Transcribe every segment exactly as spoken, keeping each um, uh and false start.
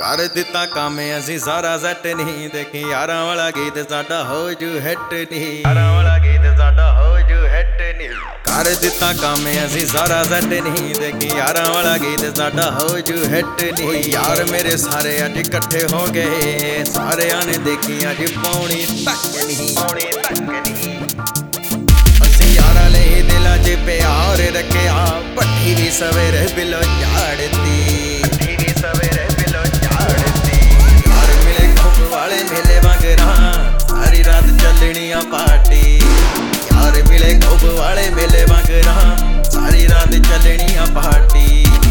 कर दिता काम असी सारा सैट नहीं देखी यारां वाला गीत साडा हो जू हिट नहीं यारां वाला गीत साडा हो जू हिट नहीं कर दिता काम असी सारा सैट नहीं देखी यारां वाला गीत साडा हो जू हिट नहीं यार मेरे सारे अज इकट्ठे हो गए सारे ने देखी अज पौनी तक नहीं पौनी तक नहीं असी यारा ले दिल च प्यार रखिया पट्ठी भी सवेरे बिलो झाड़ती पट्ठी भी सवेरे बिलो झाड़ती यार मिले खुब वाले मेले वगरा सारी रात चलनी पार्टी यार मिले खुब वाले मेले वगरा सारी रात चलनी पार्टी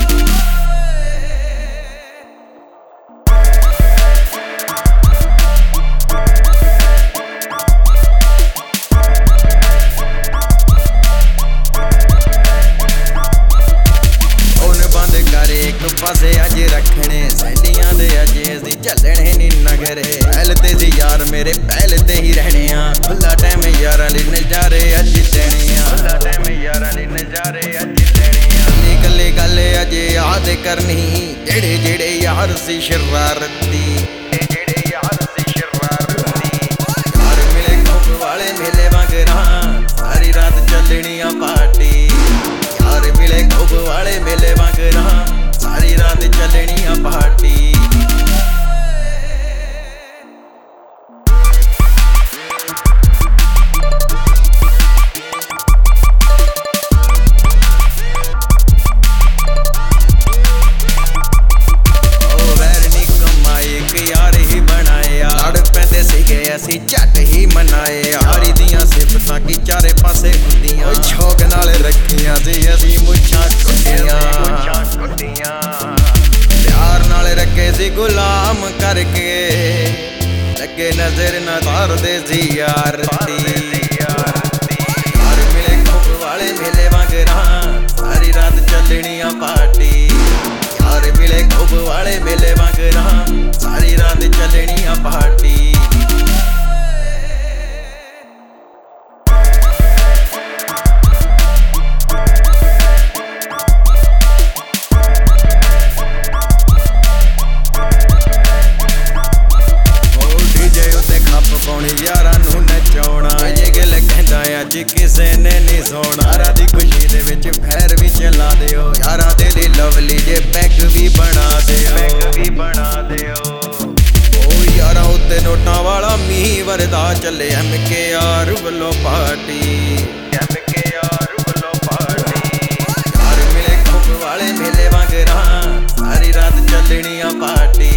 पासे अज रखने सैलियां दे अज असी चलने नी नगरे पहलते सी यार मेरे पहलते ही रहने खुला टाइम यारां लई नजारे अज देने खुला टाइम यारां लई नजारे अज देने कल्ली कल्ली गल अज याद करनी जेड़े जेड़े यार सी शरारती जेड़े यार सी शरारती यार मिले खुब वाले मेले वगरा सारी रात चलनी पार्टी यार मिले खुब वाले मेले वगरा सारी रात चलनी पार्टी असी झट ही मनाए यारी दियां सिफतां की चारे पासे हुंदियां शौक नाल रखियां सी असी मुछां कुट्टियां प्यार नाल रखे सी गुलाम करके लगे नजर न तारदे सी यार यार मिले खुब वाले मेले वगरा सारी रात चलनी पार्टी यार मिले खुब वाले मेले वगरा सारी रात चलनी पार्टी यारा नू नचाउणा ये गल कहंदा अज किसे ने नहीं सोना यारा दी खुशी दे विच फैर भी चला दिओ यारा दे ली लवली जे पैक भी बना दिओ पैक भी बना दिओ ओ यारा उत्ते नोटां वाला मीह वरदा चले एम के आर वल्लों पार्टी एम के आर वल्लों पार्टी यार मिले खुब वाले मेले वगरा सारी रात चलनी पार्टी